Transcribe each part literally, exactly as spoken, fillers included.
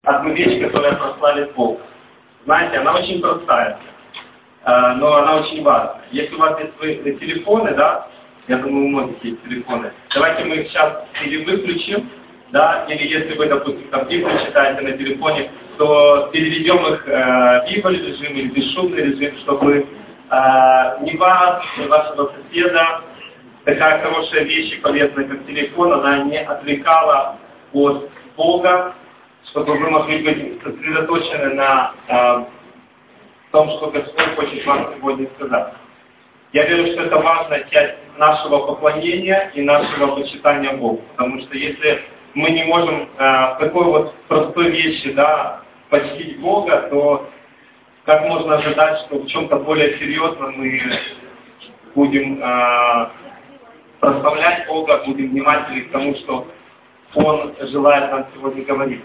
одну вещь, которая прославит Бога. Знаете, она очень простая, но она очень важная. Если у вас есть свои телефоны, да, я думаю, у многих есть телефоны, давайте мы их сейчас или выключим, да, или если вы, допустим, там Библию читаете на телефоне, то переведем их э, в Библию режим или бесшумный режим, чтобы э, ни вас, ни вашего соседа такая хорошая вещь и полезная, как телефон, она не отвлекала от Бога, чтобы вы могли быть сосредоточены на э, том, что Господь хочет вам сегодня сказать. Я верю, что это важная часть нашего поклонения и нашего почитания Богу. Потому что если мы не можем э, в такой вот простой вещи, да, почтить Бога, то как можно ожидать, что в чем-то более серьезном мы будем э, прославлять Бога, будем внимательны к тому, что Он желает нам сегодня говорить.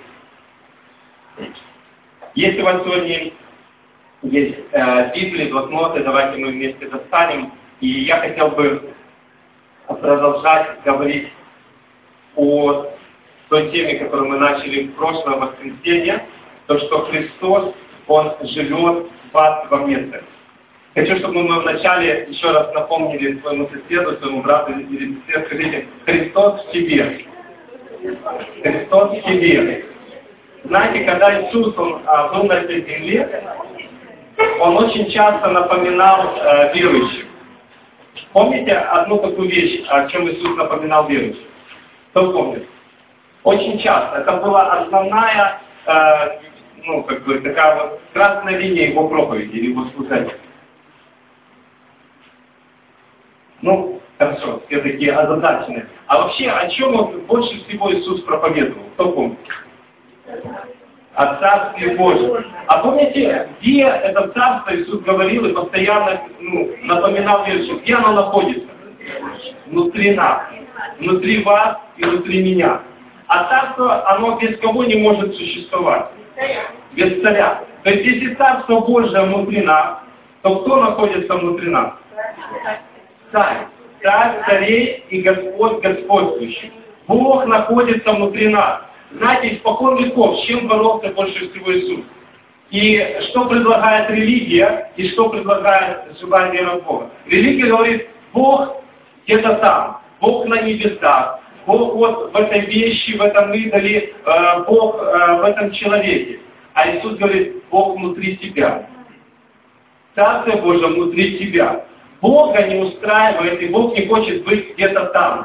Если у вас сегодня есть э, Библии, блокноты, давайте мы вместе достанем. И я хотел бы продолжать говорить о той теме, которую мы начали в прошлое воскресенье, то, что Христос, Он живет в вас во мне. Хочу, чтобы мы вначале еще раз напомнили своему соседу, своему брату или сестре, скажите, Христос в тебе. Христос в тебе. Знаете, когда Иисус он, а, был на этой земле, Он очень часто напоминал а, верующим. Помните одну такую вещь, о чем Иисус напоминал верующим? Кто помнит? Очень часто. Это была основная, а, ну, как бы, такая вот красная линия Его проповеди или Его служения. Ну, хорошо, все такие озадаченные. А вообще, о чем он больше всего Иисус проповедовал? Кто помнит? О Царстве Божьем. А помните, где это Царство Иисус говорил и постоянно ну, напоминал верующим, где оно находится? Внутри нас. Внутри вас и внутри меня. А Царство, оно без кого не может существовать? Без царя. То есть, если Царство Божье внутри нас, то кто находится внутри нас? Царь. Царь царей и Господь господствующий. Бог находится внутри нас. Знаете, испокон веков, с чем боролся больше всего Иисус? И что предлагает религия, и что предлагает живая вера в Бога? Религия говорит, Бог где-то там, Бог на небесах, Бог вот в этой вещи, в этом идоле, э, Бог э, в этом человеке. А Иисус говорит, Бог внутри тебя. Царство Божие внутри тебя. Бога не устраивает, и Бог не хочет быть где-то там.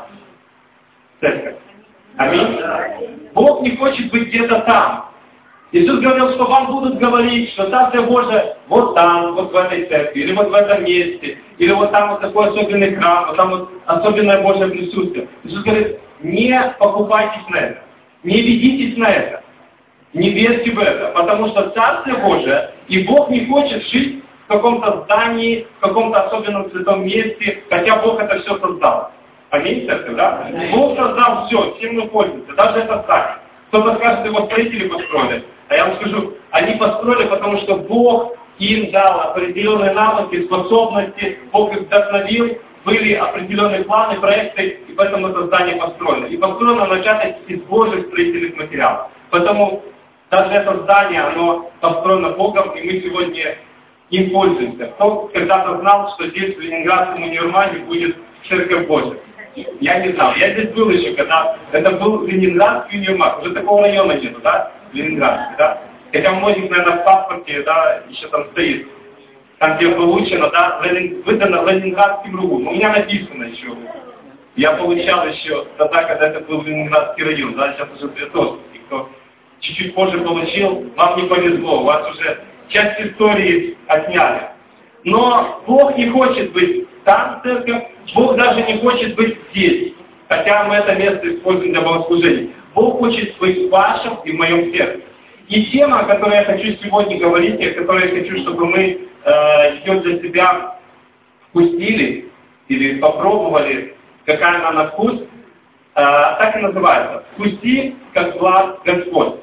Церковь. Аминь. Бог не хочет быть где-то там. Иисус говорил, что вам будут говорить, что Царство Божие вот там, вот в этой церкви, или вот в этом месте, или вот там вот такой особенный храм, вот там вот особенное Божье присутствие. Иисус говорит, не покупайтесь на это, не ведитесь на это, не верьте в это, потому что Царство Божие, и Бог не хочет жить в каком-то здании, в каком-то особенном святом месте, хотя Бог это все создал. Аминь, церковь, да? Бог создал все, всем мы пользуемся, даже это здание. Кто-то скажет, его строители построили. А я вам скажу, они построили, потому что Бог им дал определенные навыки, способности, Бог их вдохновил, были определенные планы, проекты, и поэтому это здание построено. И построено оно часто из Божьих строительных материалов. Поэтому даже это здание, оно построено Богом, и мы сегодня им пользуемся. Кто когда-то знал, что здесь в Ленинградском универмаге будет Церковь Божия? Я не знал. Я здесь был еще, когда это был Ленинградский универмаг. Уже такого района нету, да? Ленинградский, да? Хотя у многих, наверное, в паспорте, да, еще там стоит. Там, где получено, да, выдано Ленинградским РУ. У меня написано еще. Я получал еще тогда, когда это был Ленинградский район, да, сейчас уже Свердловский. Кто чуть-чуть позже получил, вам не повезло, у вас уже часть истории отняли. Но Бог не хочет быть там, церковь, Бог даже не хочет быть здесь, хотя мы это место используем для богослужения. Бог хочет быть в вашем и в моем сердце. И тема, о которой я хочу сегодня говорить, и о которой я хочу, чтобы мы э, ее для себя вкусили или попробовали, какая она на вкус, э, так и называется. «Вкуси, как благ Господь».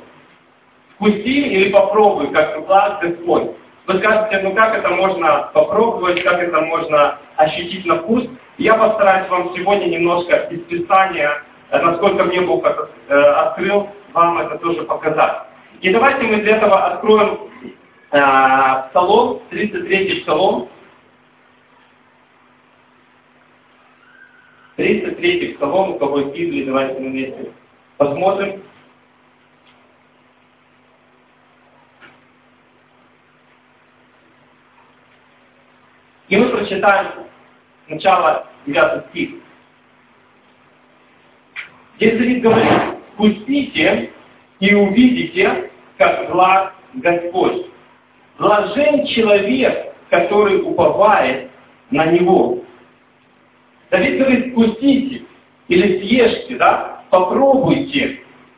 «Вкуси» или «попробуй, как благ Господь». Вы скажете, ну как это можно попробовать, как это можно ощутить на вкус. Я постараюсь вам сегодня немножко из Писания, насколько мне Бог это, э, открыл, вам это тоже показать. И давайте мы для этого откроем э, Псалом, тридцать третий Псалом. тридцать третий Псалом, у кого есть Библия, давайте мы вместе посмотрим. И мы прочитаем сначала девятый стих. Здесь Давид говорит: «Пустите и увидите, как благ Господь. Блажен человек, который уповает на Него». Давид говорит: «Пустите» или «съешьте», да, попробуйте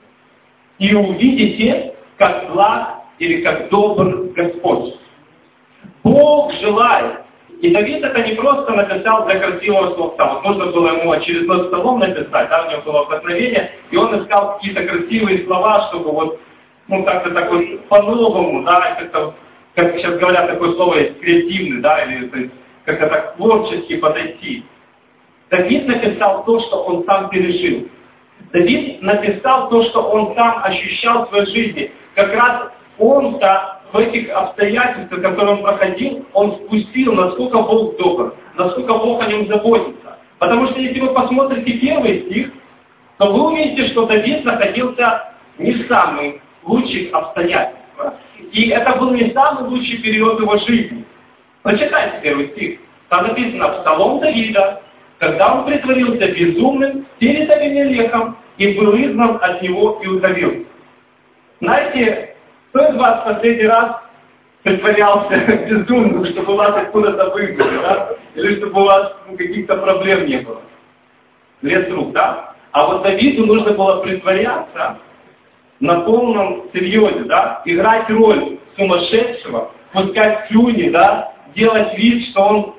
и увидите, как благ или как добр Господь. Бог желает. И Давид это не просто написал для красивого слова. Вот нужно было ему очередной псалом написать, да, у него было вдохновение, и он искал какие-то красивые слова, чтобы вот, ну, как-то так вот по-новому, да, как-то, как сейчас говорят, такое слово есть, креативный, да, или то есть, как-то так творчески подойти. Давид написал то, что он сам пережил. Давид написал то, что он сам ощущал в своей жизни. Как раз он-то в этих обстоятельствах, которые он проходил, он вкусил, насколько Бог добр, насколько Бог о нем заботится. Потому что если вы посмотрите первый стих, то вы увидите, что Давид находился не в самых лучших обстоятельствах. И это был не самый лучший период его жизни. Прочитайте первый стих. Там написано: «Псалом Давида, когда он притворился безумным перед Авимелехом и был изгнан от него и удавился». Знаете, кто из вас в последний раз притворялся безумным, чтобы вас откуда-то выгнали, да? Или чтобы у вас, ну, каких-то проблем не было? Лес рук, да? А вот Давиду нужно было притворяться на полном серьезе, да? Играть роль сумасшедшего, пускать слюни, да? Делать вид, что он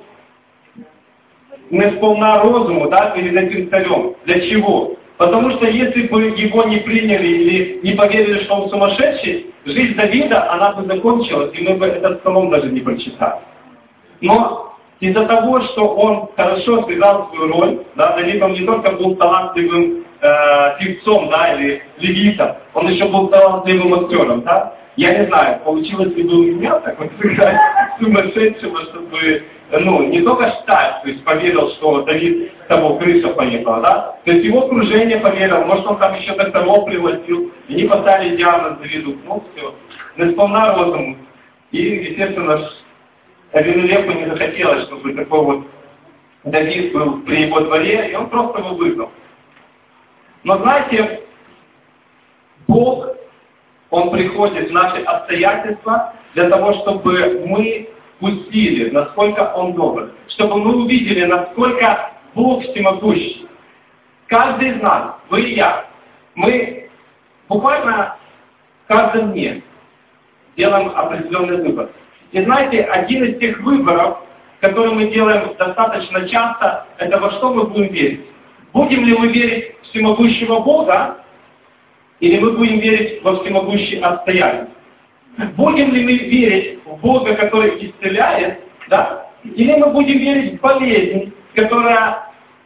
не сполна розуму, да, перед этим царем. Для чего? Потому что если бы его не приняли или не поверили, что он сумасшедший, жизнь Давида, она бы закончилась, и мы бы этот псалом даже не прочитали. Но из-за того, что он хорошо сыграл свою роль, да, Давид он не только был талантливым э, певцом, да, или левитом, он еще был талантливым актером, да. Я не знаю, получилось ли бы у меня так вот сыграть сумасшедшего, чтобы, ну, не только штат, то есть поверил, что Давид того крыша поехала, да? То есть его окружение поверило, может он там еще докторов пригласил, и не поставили диагноз Давиду, ну все, не сполна розуму. И, естественно, Авимелеху не захотелось, чтобы такой вот Давид был при его дворе, и он просто его выгнал. Но знаете, Бог, Он приходит в наши обстоятельства для того, чтобы мы вкусили, насколько Он добр, чтобы мы увидели, насколько Бог всемогущий. Каждый из нас, вы и я, мы буквально в каждом дне делаем определенный выбор. И знаете, один из тех выборов, которые мы делаем достаточно часто, это во что мы будем верить. Будем ли мы верить в всемогущего Бога, или мы будем верить во всемогущие обстоятельства? Будем ли мы верить в Бога, который исцеляет, да? Или мы будем верить в болезнь, которая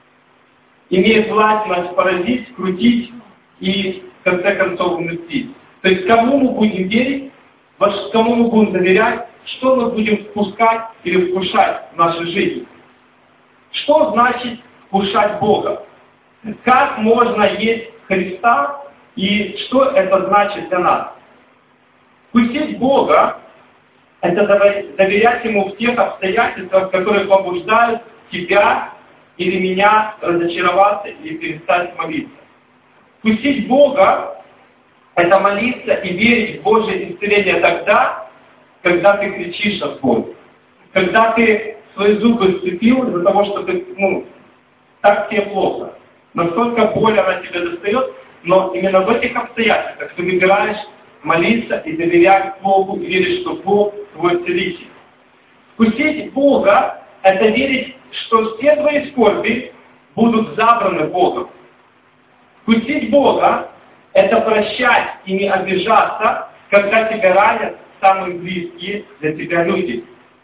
имеет власть нас поразить, скрутить и, в конце концов, умертвить? То есть, кому мы будем верить, кому мы будем доверять, что мы будем вкушать или вкушать в нашей жизни? Что значит вкушать Бога? Как можно есть Христа? И что это значит для нас? Вкусить Бога – это доверять Ему в тех обстоятельствах, которые побуждают тебя или меня разочароваться или перестать молиться. Вкусить Бога – это молиться и верить в Божье исцеление тогда, когда ты кричишь от боли. Когда ты свои зубы сцепил из-за того, что ты, ну, так тебе плохо. Настолько боль она тебя достает, но именно в этих обстоятельствах ты выбираешь молиться и доверять Богу, и верить, что Бог твой целитель. Вкусить Бога – это верить, что все твои скорби будут забраны Богом. Вкусить Бога – это прощать и не обижаться, когда тебя ранят самые близкие для тебя люди.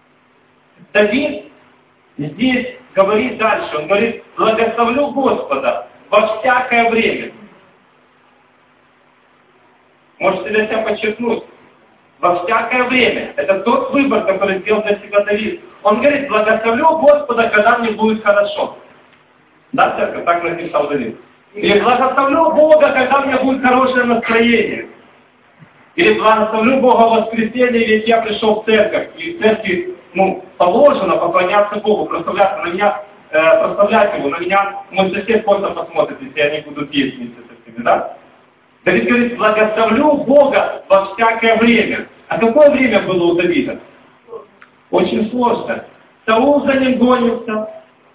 Давид здесь говорит дальше, он говорит: «Благословлю Господа во всякое время». Можете для себя подчеркнуть. Во всякое время. Это тот выбор, который сделал для себя Давид. Он говорит, благословлю Господа, когда мне будет хорошо. Да, церковь? Так написал Давид. Или благословлю Бога, когда у меня будет хорошее настроение. Или благословлю Бога в воскресенье, ведь я пришел в церковь. И в церкви, ну, положено поклоняться Богу, прославляться на меня, э, прославлять Его. На меня мой сосед просто посмотрит, если я не буду петь вместе со всеми, да? Давид говорит, благословлю Бога во всякое время. А какое время было у Давида? Очень сложно. Саул за ним гонится.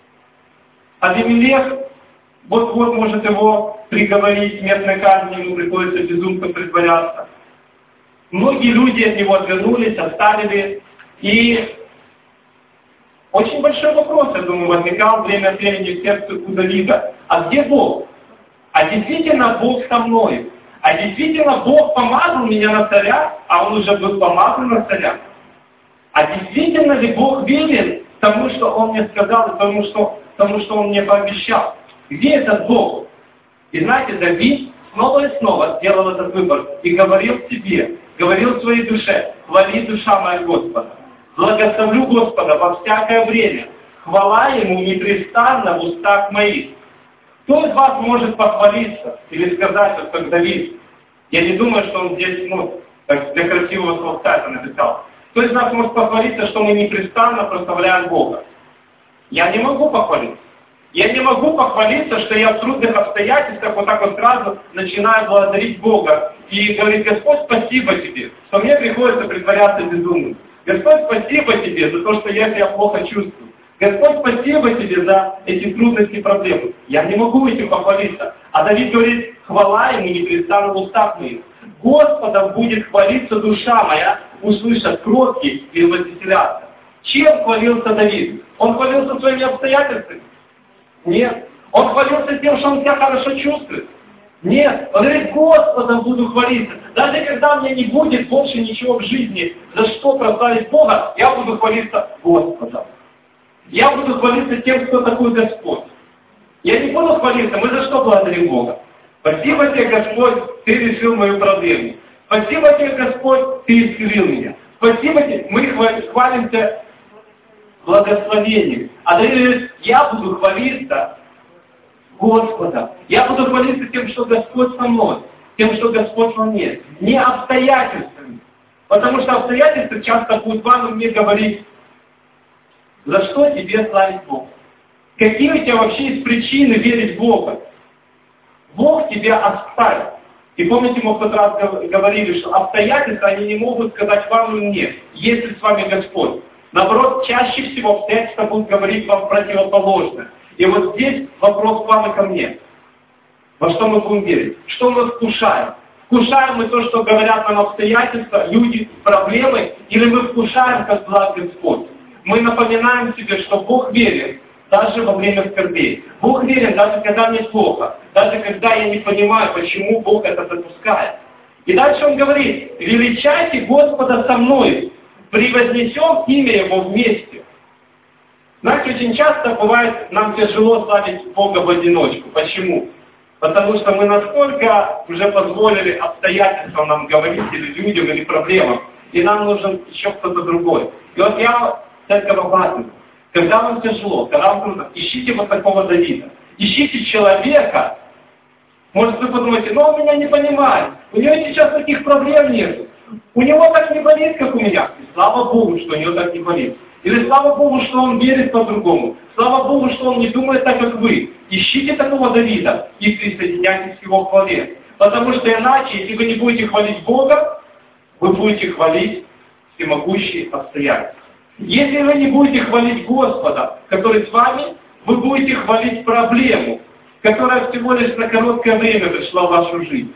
Авимелех вот-вот может его приговорить смертной казни, ему приходится безумцем притворяться. Многие люди от него отвернулись, оставили. И очень большой вопрос, я думаю, возникал время от времени в сердце у Давида. А где Бог? А действительно Бог со мной? А действительно Бог помазал меня на царя, а он уже был помазан на царя? А действительно ли Бог верен тому, что Он мне сказал, и тому, что, тому, что Он мне пообещал? Где этот Бог? И знаете, Давид снова и снова сделал этот выбор и говорил себе, говорил своей душе, хвали душа моя Господа, благословлю Господа во всякое время, хвала Ему непрестанно в устах моих. Кто из вас может похвалиться или сказать, вот как Давид? Я не думаю, что он здесь, ну, так для красивого словца это написал. Кто из нас может похвалиться, что мы непрестанно прославляем Бога? Я не могу похвалиться. Я не могу похвалиться, что я в трудных обстоятельствах вот так вот сразу начинаю благодарить Бога и говорить, Господь, спасибо Тебе, что мне приходится притворяться безумным. Господь, спасибо Тебе за то, что я себя плохо чувствую. Господь, спасибо Тебе за эти трудности и проблемы. Я не могу этим похвалиться. А Давид говорит, хвала Ему непрестанно в устах моих. Господом будет хвалиться душа моя, услышат кроткие и возвеселятся. Чем хвалился Давид? Он хвалился своими обстоятельствами? Нет. Он хвалился тем, что он себя хорошо чувствует? Нет. Он говорит, Господом буду хвалиться. Даже когда у меня не будет больше ничего в жизни, за что прославить Бога, я буду хвалиться Господом. Я буду хвалиться тем, кто такой Господь. Я не буду хвалиться, мы за что благодарим Бога? Спасибо Тебе, Господь, Ты решил мою проблему. Спасибо Тебе, Господь, Ты исцелил меня. Спасибо Тебе, мы хвалимся благословением. А Давид говорит, я буду хвалиться Господом. Я буду хвалиться тем, что Господь со мной, тем, что Господь во мне. Не обстоятельствами. Потому что обстоятельства часто будут вам и мне говорить, за что тебе славить Бога? Какие у тебя вообще есть причины верить в Бога? Бог тебя оставил. И помните, мы в тот раз говорили, что обстоятельства, они не могут сказать вам и мне, есть ли с вами Господь. Наоборот, чаще всего обстоятельства будут говорить вам противоположное. И вот здесь вопрос к вам и ко мне. Во что мы будем верить? Что мы вкушаем? Вкушаем мы то, что говорят нам обстоятельства, люди, проблемы, или мы вкушаем, как благ Господь? Мы напоминаем себе, что Бог верен даже во время скорбей. Бог верен даже когда мне плохо, даже когда я не понимаю, почему Бог это допускает. И дальше Он говорит, величайте Господа со мной, превознесем имя Его вместе. Знаете, очень часто бывает, нам тяжело славить Бога в одиночку. Почему? Потому что мы настолько уже позволили обстоятельствам нам говорить, или людям, или проблемам, и нам нужен еще кто-то другой. И вот я церковь обратно. Когда вам тяжело, когда вам трудно, ищите вот такого Давида. Ищите человека. Может, вы подумаете, ну он меня не понимает. У него сейчас таких проблем нет. У него так не болит, как у меня. И слава Богу, что у него так не болит. Или слава Богу, что он верит по-другому. Слава Богу, что он не думает так, как вы. Ищите такого Давида и присоединяйтесь к его хвале. Потому что иначе, если вы не будете хвалить Бога, вы будете хвалить всемогущие обстоятельства. Если вы не будете хвалить Господа, который с вами, вы будете хвалить проблему, которая всего лишь на короткое время пришла в вашу жизнь.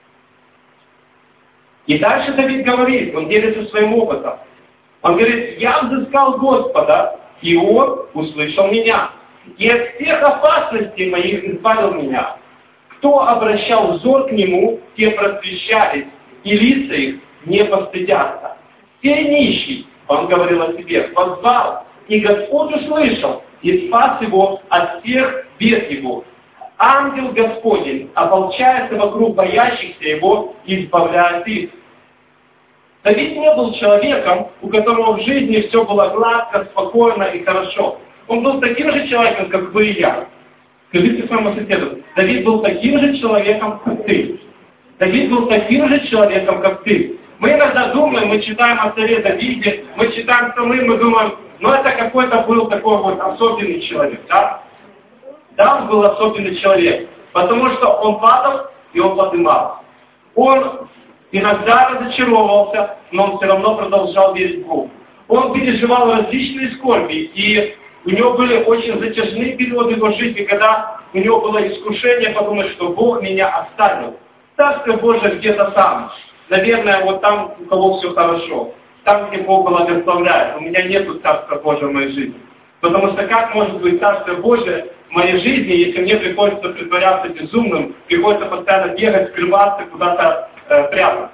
И дальше Давид говорит, он делится своим опытом. Он говорит, я взыскал Господа, и Он услышал меня. И от всех опасностей моих избавил меня. Кто обращал взор к Нему, те просвещались, и лица их не постыдятся. Все нищий, он говорил о себе, позвал, и Господь услышал, и спас его от всех бед его. ангел Господень ополчается вокруг боящихся его и избавляет их. Давид не был человеком, у которого в жизни все было гладко, спокойно и хорошо. Он был таким же человеком, как вы и я. Скажите своему соседу, Давид был таким же человеком, как ты. Давид был таким же человеком, как ты. Мы иногда думаем, мы читаем о царе Давиде, мы читаем Псалмы, мы думаем, ну это какой-то был такой вот особенный человек, да? Да, он был особенный человек, потому что он падал и он поднимался. Он иногда разочаровывался, но он все равно продолжал верить в Бога. Он переживал различные скорби, и у него были очень затяжные периоды его жизни, когда у него было искушение подумать, что Бог меня оставил. Царство Божие где-то там. Наверное, вот там, у кого все хорошо. Там, где Бог благословляет. У меня нету Царства Божьего в моей жизни. Потому что как может быть Царство Божие в моей жизни, если мне приходится притворяться безумным, приходится постоянно бегать, скрываться, куда-то э, прятаться.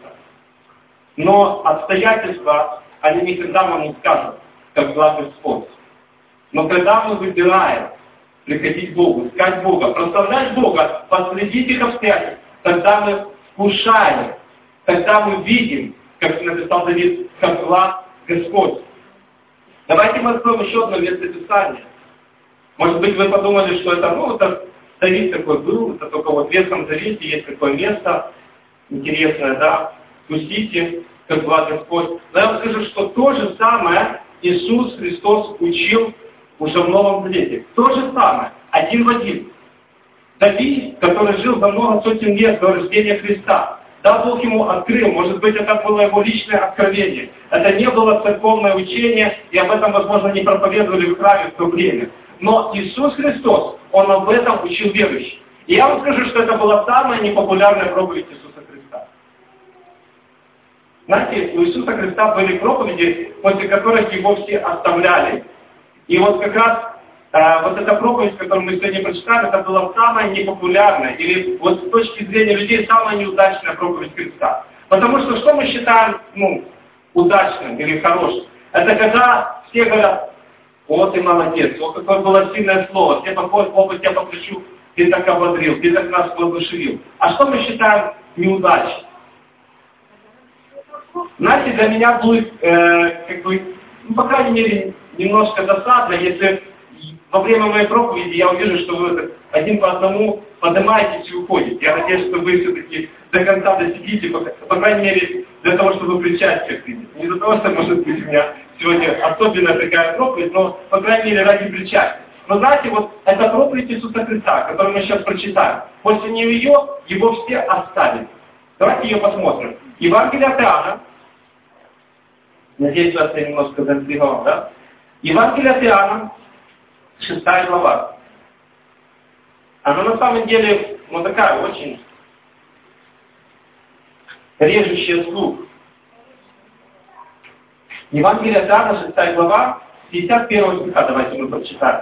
Но обстоятельства, они никогда вам не скажут, как благой способ. Но когда мы выбираем приходить к Богу, искать Бога, прославлять Бога, последить их обстоятельств, тогда мы вкушаем, тогда мы видим, как написал Давид, как благ Господь. Давайте мы откроем еще одно место Писания. Может быть, вы подумали, что это, ну, это Давид такой был, это только вот в Ветхом Завете есть такое место, интересное, да, вкусите, как благ Господь. Но я вам скажу, что то же самое Иисус Христос учил уже в Новом Завете. То же самое, один в один. Давид, который жил за много сотен лет до рождения Христа, да, Бог ему открыл, может быть, это было его личное откровение. Это не было церковное учение, и об этом, возможно, не проповедовали в храме в то время. Но Иисус Христос, Он об этом учил верующих. И я вам скажу, что это была самая непопулярная проповедь Иисуса Христа. Знаете, у Иисуса Христа были проповеди, после которых его все оставляли. И вот как раз э, вот эта проповедь, которую мы сегодня прочитали, это была самая непопулярная, или вот с точки зрения людей самая неудачная проповедь Христа. Потому что что мы считаем, ну, удачным или хорошим? Это когда все говорят, вот ты молодец, вот какое было сильное слово, все подходят, Бога тебя попрошу, ты так ободрил, ты так нас воодушевил. А что мы считаем неудачей? Знаете, для меня будет, э, как бы, ну, по крайней мере, немножко досадно, если во время моей проповеди я увижу, что вы один по одному поднимаетесь и уходите. Я надеюсь, что вы все-таки до конца досидите, по, по крайней мере, для того, чтобы причастие принять. Не для того, что, может быть, у меня сегодня особенная такая проповедь, но, по крайней мере, ради причастия. Но знаете, вот эта проповедь Иисуса Христа, которую мы сейчас прочитаем, после нее его все оставили. Давайте ее посмотрим. Евангелие от Иоанна. Надеюсь, вас я немножко заинтриговал, да? Евангелие от Иоанна, шестая глава. Она на самом деле, ну, такая очень режущая слух. Евангелие от Иоанна, шестая глава, пятьдесят первого стиха, давайте мы прочитаем.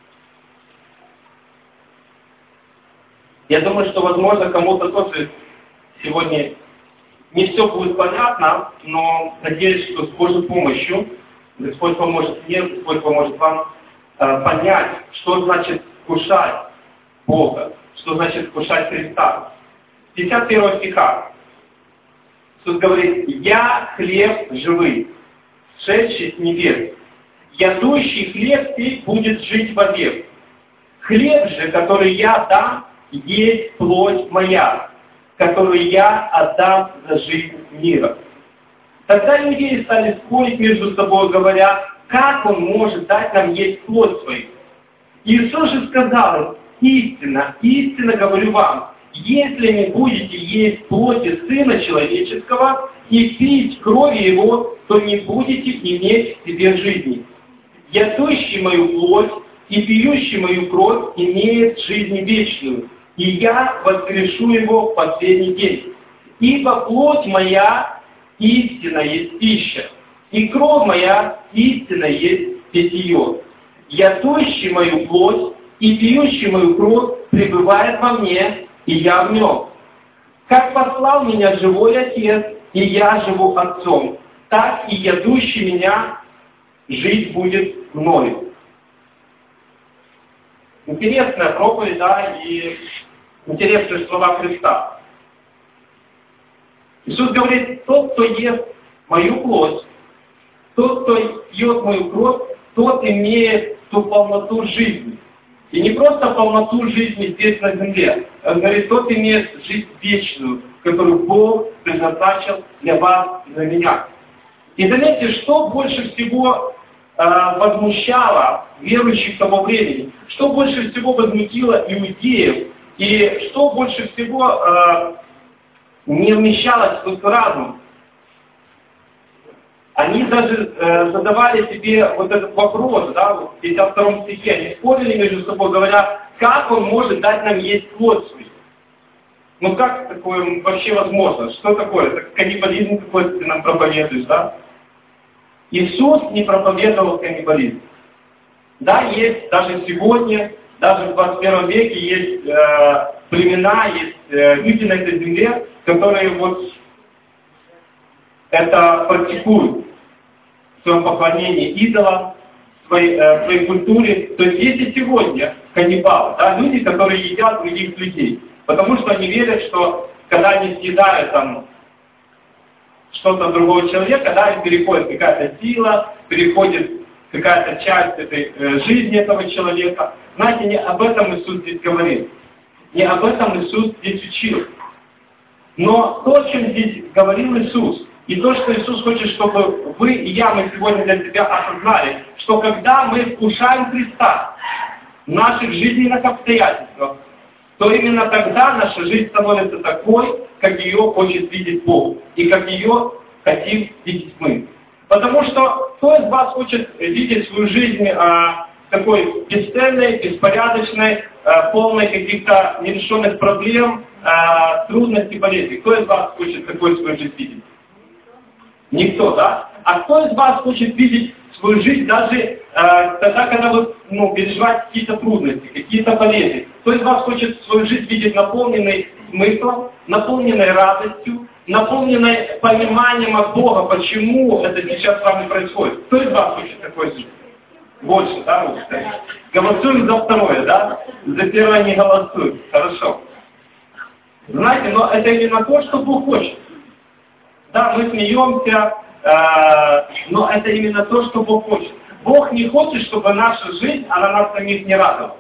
Я думаю, что, возможно, кому-то тоже сегодня не все будет понятно, но надеюсь, что с Божьей помощью Господь поможет мне, Господь поможет вам э, понять, что значит вкушать Бога, что значит вкушать Христа. пятьдесят первого стиха. Иисус говорит, «Я хлеб живый, шедший с небес. Ядущий хлеб сей будет жить вовек. Хлеб же, который я дам, есть плоть моя, которую я отдам за жизнь мира». Тогда иудеи стали спорить между собой, говоря, как он может дать нам есть плоть свою. Иисус же сказал им, истинно, истинно говорю вам, если не будете есть плоти Сына Человеческого и пить крови Его, то не будете иметь в себе жизни. Ядущий мою плоть и пьющий мою кровь имеет жизнь вечную, и я воскрешу его в последний день. Ибо плоть моя истинно есть пища, и кровь моя истинно есть питье. Ядущий мою плоть и пьющий мою кровь пребывает во мне, и я в нем. Как послал меня живой Отец, и я живу Отцом, так и ядущий меня жить будет мною. Интересная проповедь, да, и интересные слова Христа. Иисус говорит: тот, кто ест мою плоть, тот, кто пьет мою кровь, тот имеет ту полноту жизни. И не просто полноту жизни здесь на земле. Он говорит: тот имеет жизнь вечную, которую Бог предназначил для вас и для меня. И заметьте, что больше всего э, возмущало верующих того времени, что больше всего возмутило иудеев, и что больше всего э, не вмещалось в их разум. Они даже э, задавали себе вот этот вопрос, да, в пятьдесят втором стихе, они спорили между собой, говоря: как он может дать нам есть плоть свою? Ну как такое вообще возможно? Что такое? Это каннибализм какой-то ты нам проповедуешь, да? Иисус не проповедовал каннибализм. Да, есть даже сегодня, даже в двадцать первом веке есть э, племена, есть э, люди на этой земле, которые вот это практикуют в своем поклонении идолам, в своей, э, в своей культуре. То есть есть и сегодня каннибалы, да, люди, которые едят других людей. Потому что они верят, что когда они съедают там что-то другого человека, да, им переходит какая-то сила, переходит какая-то часть этой э, жизни этого человека. Знаете, не об этом Иисус здесь говорит. Не об этом Иисус здесь учил. Но то, о чем здесь говорил Иисус, и то, что Иисус хочет, чтобы вы и я, мы сегодня для себя осознали, что когда мы вкушаем Христа в наших жизненных обстоятельствах, то именно тогда наша жизнь становится такой, как ее хочет видеть Бог, и как ее хотим видеть мы. Потому что кто из вас хочет видеть свою жизнь а, такой бесцельной, беспорядочной, а, полной каких-то нерешенных проблем, а, трудностей, болезней? Кто из вас хочет такой свою жизнь видеть? Никто, да? А кто из вас хочет видеть свою жизнь даже э, тогда, когда вы ну, переживаете какие-то трудности, какие-то болезни? Кто из вас хочет свою жизнь видеть наполненной смыслом, наполненной радостью, наполненной пониманием от Бога, почему это сейчас с вами происходит? Кто из вас хочет такой жизни? Больше, да? Вот, голосуем за второе, да? За первое не голосуем. Хорошо. Знаете, но это именно то, что Бог хочет. Да, мы смеемся, э, но это именно то, что Бог хочет. Бог не хочет, чтобы наша жизнь, она нас самих не радовала.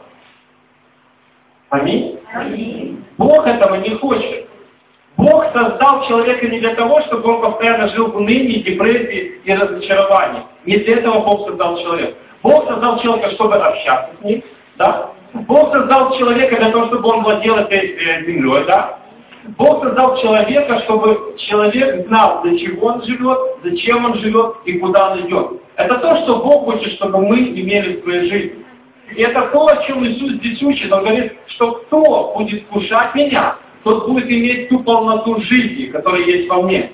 Аминь? Аминь. Бог этого не хочет. Бог создал человека не для того, чтобы он постоянно жил в унынии, депрессии и разочаровании. Не для этого Бог создал человека. Бог создал человека, чтобы общаться с ним. Да? Бог создал человека для того, чтобы он владел этой э, землей. Да? Бог создал человека, чтобы человек знал, для чего он живет, зачем он живет и куда он идет. Это то, что Бог хочет, чтобы мы имели в своей жизни. И это то, о чем Иисус здесь учит. Он говорит, что кто будет кушать меня, тот будет иметь ту полноту жизни, которая есть во мне.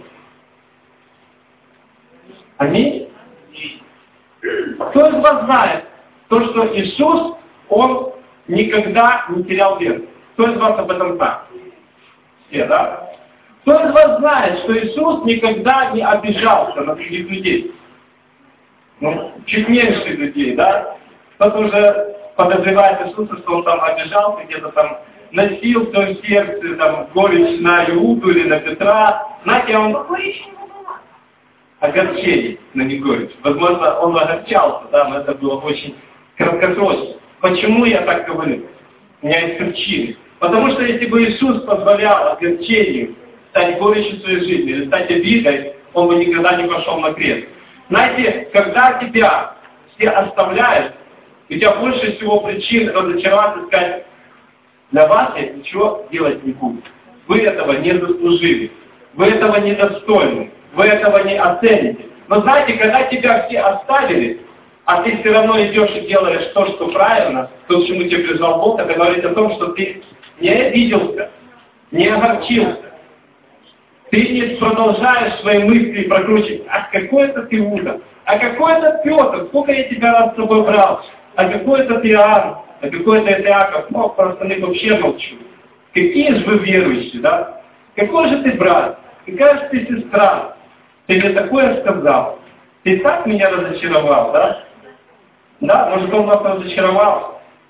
Аминь? Кто из вас знает то, что Иисус, Он никогда не терял веру? Кто из вас об этом знает? Все, да? Кто из вас знает, что Иисус никогда не обижался на других людей? Ну, чуть меньше людей, да? Кто-то уже подозревает Иисуса, что он там обижался, где-то там носил в своем сердце там, горечь на Иуду или на Петра. Знаете, он... Огорчение, но не горечь. Возможно, он огорчался, да, но это было очень краткосрочно. Почему я так говорю? У меня есть причины. Потому что если бы Иисус позволял огорчению стать горечью своей жизни, или стать обидой, он бы никогда не пошел на крест. Знаете, когда тебя все оставляют, у тебя больше всего причин разочароваться и сказать: для вас я ничего делать не буду. Вы этого не заслужили. Вы этого не достойны. Вы этого не оцените. Но знаете, когда тебя все оставили, а ты все равно идешь и делаешь то, что правильно, то, к чему тебя призвал Бог, это говорит о том, что ты не обиделся, не огорчился. Ты не продолжаешь свои мысли прокручивать. А какой это ты Иуда? А какой это Петр? Сколько я тебя раз с собой брал? А какой это ты Иоанн? А какой это Иаков? Ну, про остальных вообще молчу. Какие же вы верующие, да? Какой же ты брат? Какая же ты сестра? Ты мне такое сказал. Ты так меня разочаровал, да? Да, может, он вас разочаровал.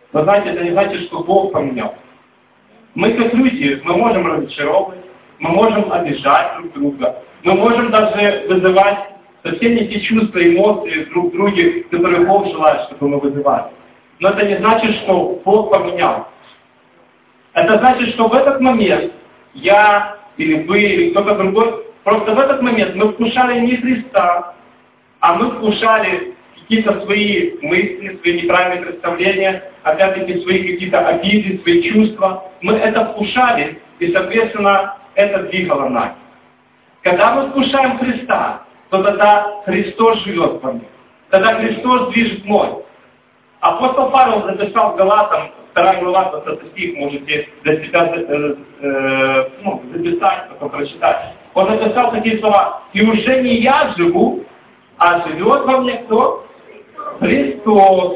Но знаете, это не значит, что Бог поменял. Мы как люди, мы можем разочаровывать, мы можем обижать друг друга, мы можем даже вызывать совсем не те чувства, эмоции друг в друге, которые Бог желает, чтобы мы вызывали. Но это не значит, что Бог поменял. Это значит, что в этот момент я, или вы, или кто-то другой, просто в этот момент мы вкушали не Христа, а мы вкушали какие-то свои мысли, свои неправильные представления, опять-таки свои какие-то обиды, свои чувства. Мы это вкушали, и, соответственно, это двигало нами. Когда мы вкушаем Христа, то тогда Христос живет во мне. Тогда Христос движет мной. Апостол Павел записал Галатам, вторая глава, двадцатый стих, можете для себя э, э, ну, записать, потом прочитать. Он написал такие слова: «И уже не я живу, а живет во мне кто? Христос».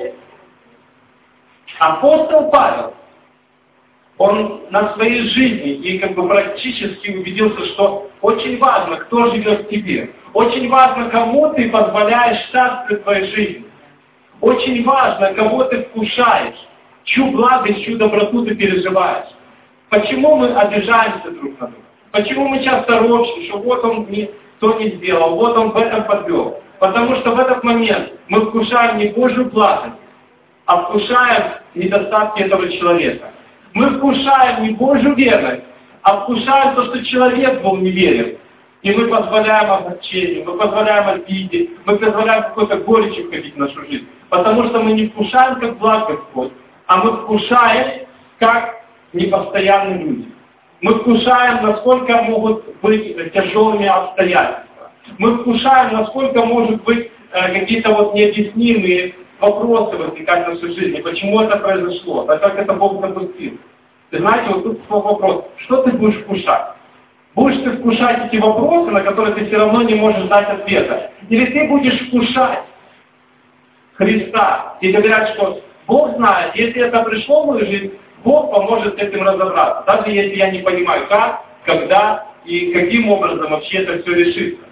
Апостол Павел, он на своей жизни и как бы практически убедился, что очень важно, кто живет в тебе. Очень важно, кому ты позволяешь царствовать в твоей жизни. Очень важно, кого ты вкушаешь, чью благость, чью доброту ты переживаешь. Почему мы обижаемся друг на друга? Почему мы часто ропщим, что вот он не, то не сделал, вот он в этом подвел? Потому что в этот момент мы вкушаем не Божью благость, а вкушаем недостатки этого человека. Мы вкушаем не Божью верность, а вкушаем то, что человек был неверен. И мы позволяем огорчению, мы позволяем обиде, мы позволяем какой-то горечи входить в нашу жизнь. Потому что мы не вкушаем как благ Господь, а мы вкушаем как непостоянные люди. Мы вкушаем, насколько могут быть тяжелыми обстоятельства. Мы вкушаем, насколько может быть э, какие-то вот необъяснимые вопросы возникать в нашей жизни. Почему это произошло? А как это Бог допустил? Ты знаете, вот тут вопрос. Что ты будешь вкушать? Будешь ты вкушать эти вопросы, на которые ты все равно не можешь дать ответа? Или ты будешь вкушать Христа и говорят, что Бог знает, если это пришло в мою жизнь, Бог поможет с этим разобраться. Даже если я не понимаю, как, когда и каким образом вообще это все решится.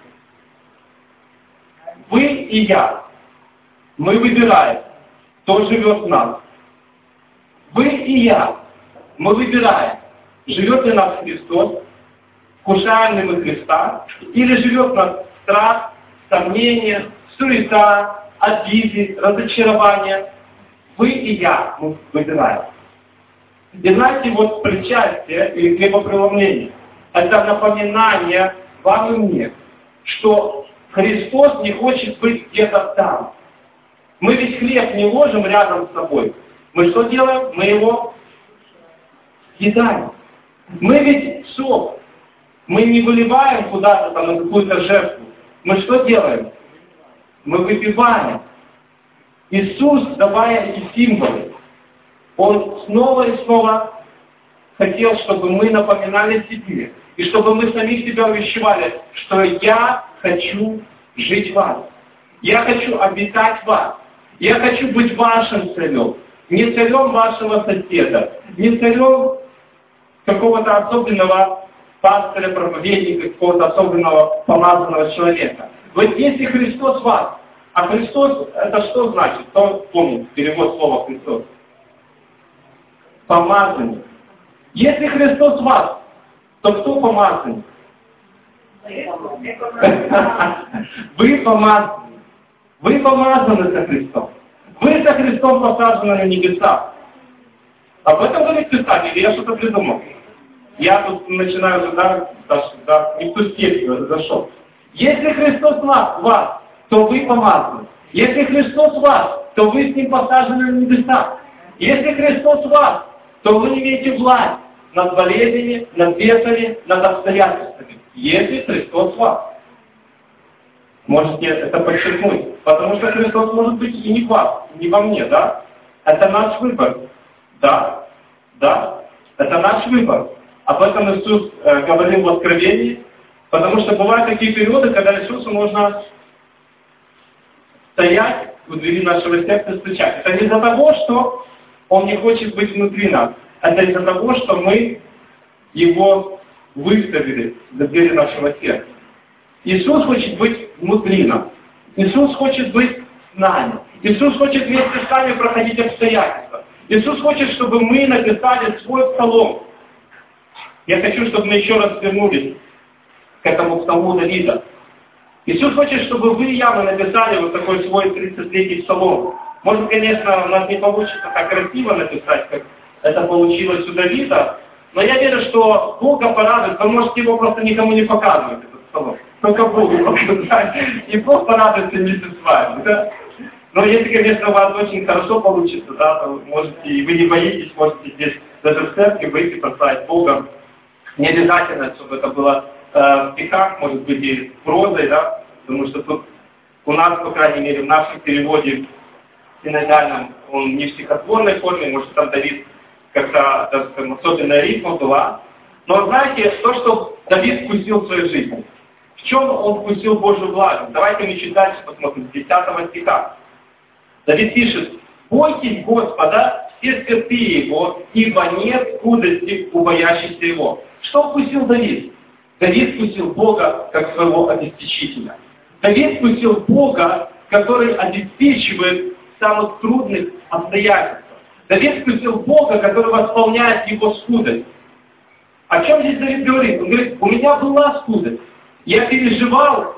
Вы и я, мы выбираем, кто живет в нас. Вы и я, мы выбираем, живет ли нас Христос, вкушаем ли мы Христа, или живет в нас страх, сомнение, суета, обиды, разочарование. Вы и я мы выбираем. И знаете, вот причастие или хлебопреломление — это напоминание вам и мне, что Христос не хочет быть где-то там. Мы ведь хлеб не ложим рядом с собой. Мы что делаем? Мы его съедаем. Мы ведь сок. Мы не выливаем куда-то там на какую-то жертву. Мы что делаем? Мы выпиваем. Иисус, давая эти символы, Он снова и снова хотел, чтобы мы напоминали себе, и чтобы мы самих себя увещевали, что я хочу жить в вас. Я хочу обитать в вас. Я хочу быть вашим царем. Не царем вашего соседа, не царем какого-то особенного пастыря, проповедника, какого-то особенного помазанного человека. Вот если Христос в вас, а Христос, это что значит? Кто помнит перевод слова Христос? Помазанник. Если Христос в вас, то кто помазанник? Вы помазаны. Вы помазаны со Христом. Вы со Христом посажены на небесах. Об этом говорит Писание, или я что-то придумал? Я тут начинаю уже, да, да, да, не в ту степень зашел. Если Христос в вас, то вы помазаны. Если Христос в вас, то вы с Ним посажены на небесах. Если Христос в вас, то вы имеете власть над болезнями, над бесами, над обстоятельствами. Если Христос в вас. Можете это подчеркнуть. Потому что Христос может быть и не в вас, и не во мне, да? Это наш выбор. Да, да, это наш выбор. Об этом Иисус э, говорил в Откровении, потому что бывают такие периоды, когда Иисусу нужно стоять у двери нашего сердца и стучать. Это не из-за того, что Он не хочет быть внутри нас. Это из-за того, что мы Его выставили за двери нашего сердца. Иисус хочет быть внутри нас. Иисус хочет быть с нами. Иисус хочет вместе с нами проходить обстоятельства. Иисус хочет, чтобы мы написали свой псалом. Я хочу, чтобы мы еще раз вернулись к этому псалму Давида. Иисус хочет, чтобы вы явно написали вот такой свой тридцать третий псалом. Может, конечно, у нас не получится так красиво написать, как это получилось у Давида, но я верю, что Бога порадует. Вы можете его просто никому не показывать, этот псалом. Только Богу показать. И Бог порадуется вместе с вами. Да? Но если, конечно, у вас очень хорошо получится, да, то можете, и вы не боитесь, можете здесь даже в церкви выйти, прославить Бога. Не обязательно, чтобы это было э, в стихах, может быть, и прозой, да, потому что тут у нас, по крайней мере, в нашем переводе синодальном, он не в стихотворной форме, может, там Давид как-то даже там, особенная рифма была. Но знаете, то, что Давид вкусил в своей жизни, в чем он вкусил Божью благость? Давайте мы чуть дальше посмотрим, с десятого стиха. Давид пишет: «Бойтесь Господа, все святые Его, ибо нет худости у боящихся Его». Что вкусил Давид? Давид вкусил Бога как своего обеспечителя. Давид вкусил Бога, который обеспечивает в самых трудных обстоятельствах. Давид вкусил Бога, который восполняет его скудость. О чем здесь Давид говорит? Он говорит: у меня была скудость. Я переживал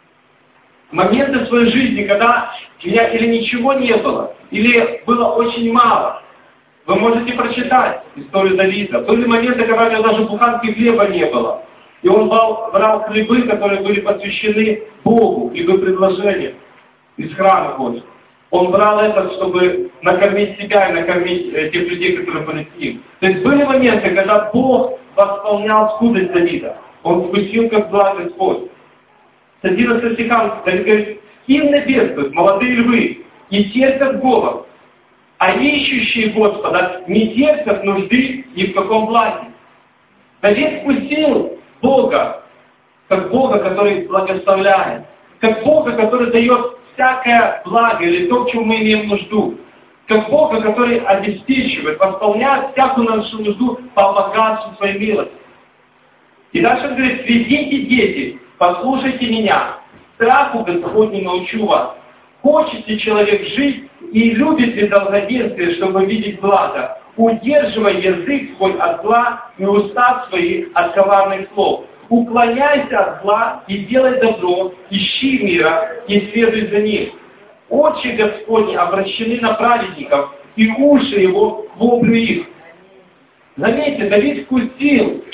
моменты в своей жизни, когда у меня или ничего не было, или было очень мало. Вы можете прочитать историю Давида. Были моменты, когда у него даже буханки хлеба не было. И он брал, брал хлебы, которые были посвящены Богу, хлебы предложения из храма Божьего. Он брал это, чтобы накормить себя и накормить э, тех людей, которые были с ним. То есть были моменты, когда Бог восполнял скудость Давида. Он вкусил, как благ Господь. С одиннадцатого стиха Давид говорит: «Им небесных, молодые львы, не терпят голод, а ищущие Господа не терпят нужды ни в каком благе». Давид вкусил Бога, как Бога, который благословляет, как Бога, который дает всякое благо или то, в чем мы имеем нужду, как Бога, который обеспечивает, восполняет всякую нашу нужду по богатству своей милости. И дальше он говорит: «Сведите, дети, послушайте меня, страху Господню научу вас. Хочет ли человек жить и любит ли долгоденствие, чтобы видеть благо? Удерживай язык свой от зла и уста свои от коварных слов. Уклоняйся от зла и делай добро, ищи мира и следуй за ним. Очи Господни обращены на праведников, и уши его к воплю их». Заметьте, Давид вкусил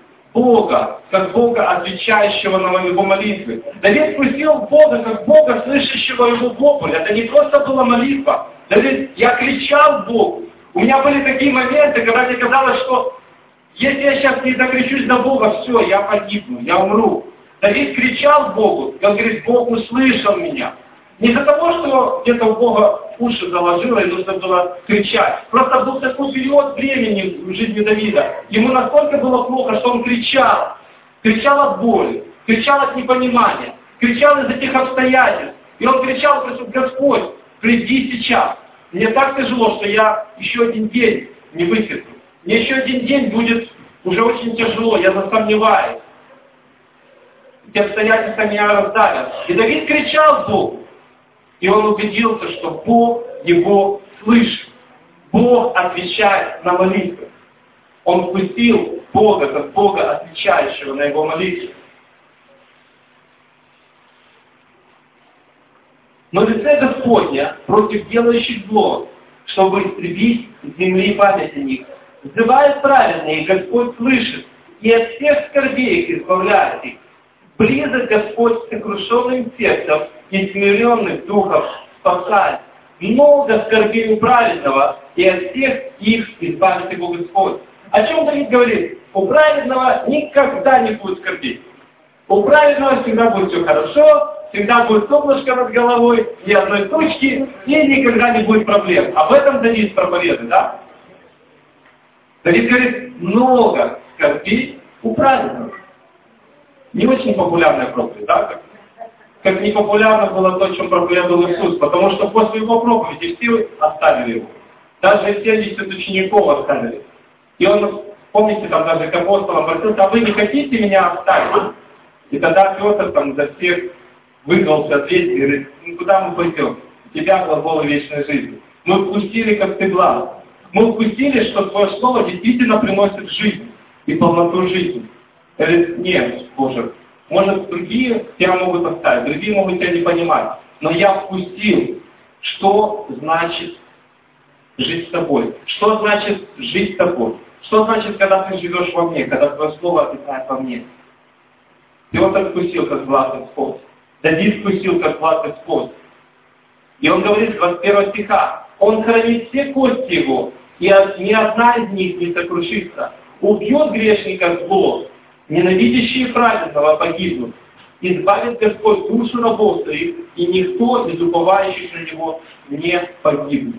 Бога, как Бога, отвечающего на его молитвы. Давид вкусил Бога, как Бога, слышащего его вопль. Это не просто была молитва. Давид, я кричал Богу. У меня были такие моменты, когда мне казалось, что если я сейчас не докричусь до Бога, все, я погибну, я умру. Давид кричал Богу, и он говорит: Бог услышал меня. Не из-за того, что где-то у Бога уши заложило, и нужно было кричать. Просто был такой период времени в жизни Давида. Ему настолько было плохо, что он кричал. Кричал от боли, кричал от непонимания, кричал из этих обстоятельств. И он кричал, просил: Господь, приди сейчас. Мне так тяжело, что я еще один день не вытерплю. Мне еще один день будет уже очень тяжело, я засомневаюсь. Эти обстоятельства меня раздавят. И Давид кричал Богу. И он убедился, что Бог его слышит. Бог отвечает на молитвы. Он впустил Бога, как Бога, отвечающего на его молитвы. Но лице Господня против делающих зло, чтобы истребить с земли память о них. Взывают праведные, Господь слышит, и от всех скорбей их избавляет их. Близок Господь с сокрушенным сердцем и смиренных духов спасает. Много скорбей у праведного, и от всех их избавит его Господь. О чем Давид говорит? У праведного никогда не будет скорбей. У праведного всегда будет все хорошо, всегда будет солнышко над головой, ни одной тучки, и никогда не будет проблем. Об этом Давид проповедует, да? Давид говорит: много скорбей у праведного. Не очень популярная проповедь, да? Как, как не популярно было то, о чем проповедовал Иисус, потому что после его проповеди все оставили его. Даже семьдесят учеников оставили. И он, помните, там даже к апостолам обратился: а вы не хотите меня оставить? И тогда Петр там за всех выгнался, ответил и говорит: ну куда мы пойдем? У тебя глаголы вечной жизни. Мы вкусили, как ты благ. Мы вкусили, что Твое Слово действительно приносит жизнь и полноту жизни. Говорит, нет, Боже, может, другие тебя могут оставить, другие могут тебя не понимать, но я вкусил, что значит жить с Тобой, что значит жить с Тобой, что значит, когда Ты живешь во мне, когда Твое Слово обитает во мне. И он так вкусил, как благ Господь. Давид вкусил, как благ Господь. И он говорит с двадцать первого стиха, он хранит все кости его, и ни одна из них не сокрушится. Убьет грешника зло, ненавидящие праведного погибнут. Избавит Господь душу рабов своих, и никто из уповающих на него не погибнет.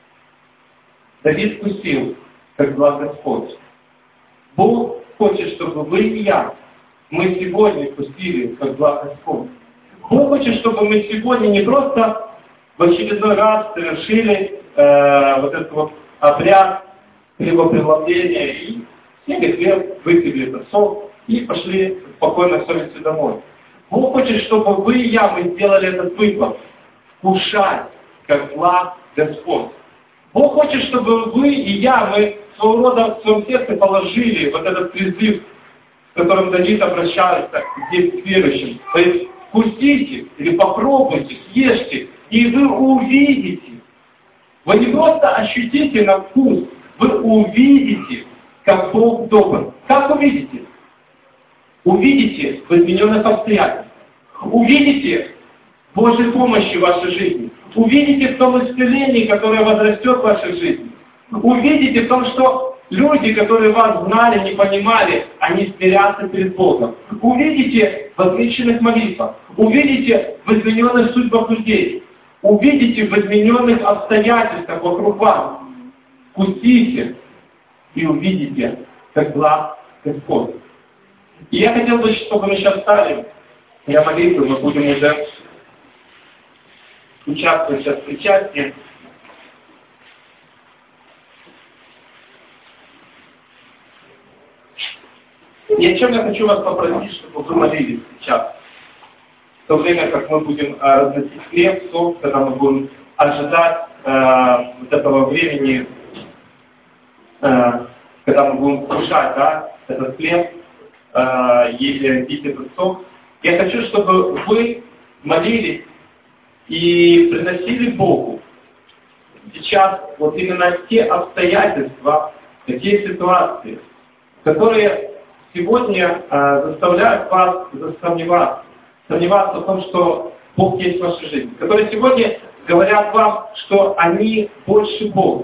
Давид вкусил, как благ Господь. Бог хочет, чтобы вы и я, мы сегодня вкусили, как благ Господь. Бог хочет, чтобы мы сегодня не просто в очередной раз совершили э, вот этот вот обряд хлебопреломления и съели хлеб, выпили этот сок и пошли спокойно совестью домой. Бог хочет, чтобы вы и я, мы сделали этот выбор. Вкушать, как благ Господь. Бог хочет, чтобы вы и я, мы своего рода в своем сердце положили вот этот призыв, с которым Давид обращается здесь к верующим. То есть вкусите или попробуйте, съешьте, и вы увидите. Вы не просто ощутите на вкус, вы увидите, как Бог добр. Как увидите? Увидите в измененных обстоятельствах. Увидите Божьей помощи в вашей жизни. Увидите в том исцелении, которое возрастет в вашей жизни. Увидите в том, что люди, которые вас знали, не понимали, они смирятся перед Богом. Увидите в отвеченных молитвах. Увидите в измененных судьбах людей. Увидите в измененных обстоятельствах вокруг вас. Вкусите и увидите, как благ Господь. И я хотел бы, чтобы мы сейчас стали, я молитву, мы будем уже участвовать сейчас в причастии. И о чем я хочу вас попросить, чтобы вы молились сейчас. В то время, как мы будем э, разносить хлеб, сок, когда мы будем ожидать э, вот этого времени, э, когда мы будем вкушать, да, этот хлеб, э, или пить этот сок. Я хочу, чтобы вы молились и приносили Богу сейчас вот именно те обстоятельства, те ситуации, которые сегодня э, заставляют вас засомневаться, сомневаться в том, что Бог есть в вашей жизни, которые сегодня говорят вам, что они больше Бога,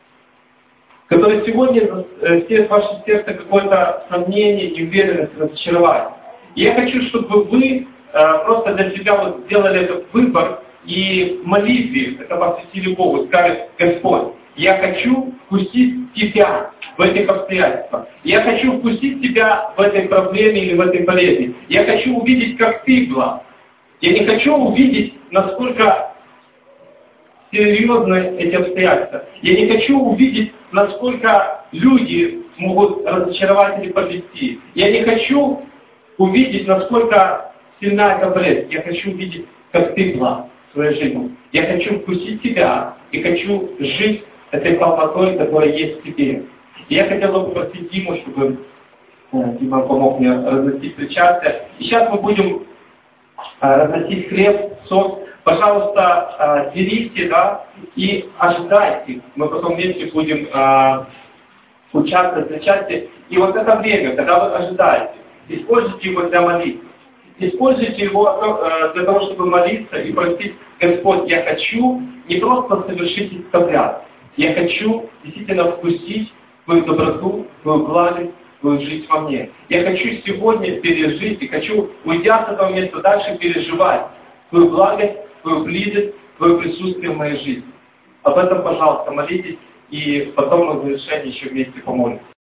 которые сегодня э, все в вашем сердце какое-то сомнение, неуверенность, разочарование. И я хочу, чтобы вы э, просто для себя вот сделали этот выбор и в молитве это посвятили Богу, сказали: Господь, я хочу вкусить Тебя в этих обстоятельствах. Я хочу вкусить Тебя в этой проблеме или в этой болезни. Я хочу увидеть, как Ты благ. Я не хочу увидеть, насколько серьезны эти обстоятельства. Я не хочу увидеть, насколько люди могут разочаровать или подвести. Я не хочу увидеть, насколько сильна эта болезнь. Я хочу увидеть, как Ты благ в своей жизни. Я хочу вкусить Тебя и хочу жить этой полнотой, которая есть в Тебе. И я хотел бы попросить Диму, чтобы Дима помог мне разносить причастие. И сейчас мы будем разносить хлеб, сок. Пожалуйста, делите, да, и ожидайте. Мы потом вместе будем участвовать в причастии. И вот это время, когда вы ожидаете, используйте его для молитвы. Используйте его для того, чтобы молиться и просить: Господь, я хочу не просто совершить этот обряд, я хочу действительно вкусить Твою доброту, Твою благость, Твою жизнь во мне. Я хочу сегодня пережить и хочу, уйдя с этого места, дальше переживать Твою благость, Твою близость, Твое присутствие в моей жизни. Об этом, пожалуйста, молитесь, и потом мы в завершении еще вместе помолимся.